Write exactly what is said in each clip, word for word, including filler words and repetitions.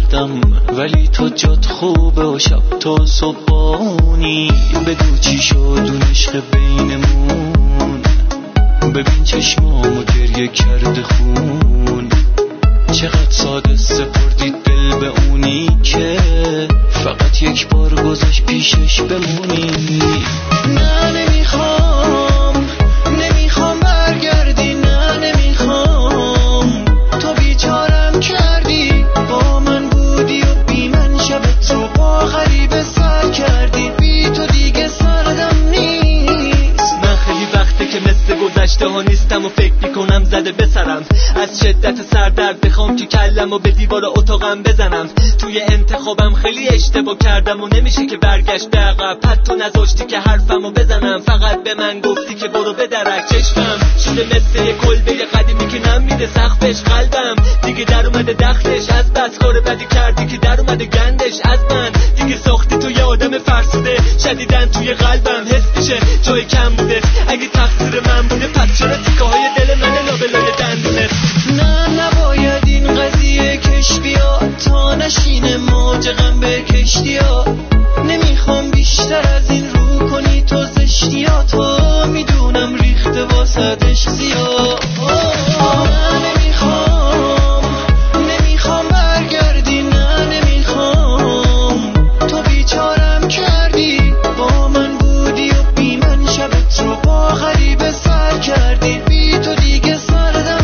رفتم ولی تو جات خوبه و شب تا صبحانی. بگو چی شد اون عشق بینمون، ببین چشمامو گریه کرده خون. چقدر ساده سپردی دل به اونی که فقط یک بار گذاشت پیشش بمونی. نه نمیخوام نمیخوام برگردی، نه نمیخوام، تو بیچارم کردی، با من بودی و بی من شب تو با غریبه سر کردی. بی تو دیگه سردم نیست. من خیلی وقته که مثل گذشته ها نیستم و فکر میکنم زده بسرم از شدت سردرد، بخوام که کلم و به دیوار اتاقم بزنم. توی انتخابم خیلی اشتباه کردم و نمیشه که برگشت به عقب. حتی نذاشتی که حرفمو بزنم، فقط به من گفتی که برو بدرک. چشمم شده مثل یه کلبه قدیمی که نمیده سقفش. قلبم دیگه در اومده دختش، از بس کار بدی کردی که در اومده گندش. از من دیگه ساختی تو یه آدم فرسوده، شدیدن توی قلبم حس میشه جای کم بوده. اگه تقصیر من بوده پس چرا تیکه های دل من لابلای دندونه؟ نه نباید این قضیه کش بیاد تا نشینه موج غم به کشتیا. نمیخوام بیشتر از این رو کنی تو زشتیاتو، میدونم ریخته واسدش زیاد. نه نمیخوام نمیخوام برگردی، نه نمیخوام، تو بیچارم کردی، با من بودی و بی من شب تو با غریبه سر کردی. بی تو دیگه سردم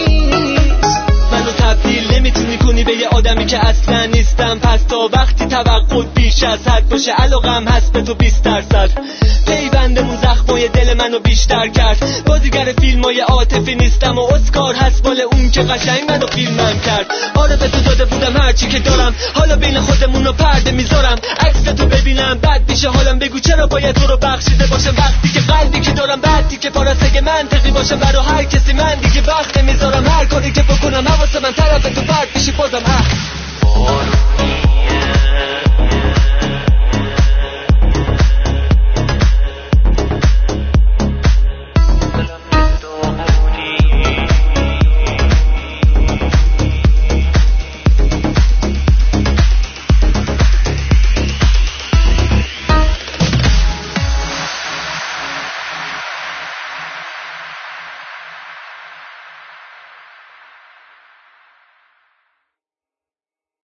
نیست. منو تبدیل نمیتونی کنی به یه آدمی که اصلا نیستم. پس تا وقتی توقع بیش از حد باشه علاقم هست به تو بیست درصد. پیوندمون زخمای دل منو بیشتر کرد. بازیگر فیلمای عاطفی نیستم و اسکار هست بال اون که قشنگ منو فیلمم کرد. آره به تو داده بودم هرچی که دارم، حالا بین خودمون رو پرده میذارم. عکس تو ببینم بد میشه حالم، بگو چرا باید تو رو بخشیده باشم وقتی که قلبی که دارم بعدی که پاراسه منطقی باشم. برا هر کسی من دیگه وقت نمیذارم، هر کاری که بکنم حواس من طرف تو پرد میشی بازم. اه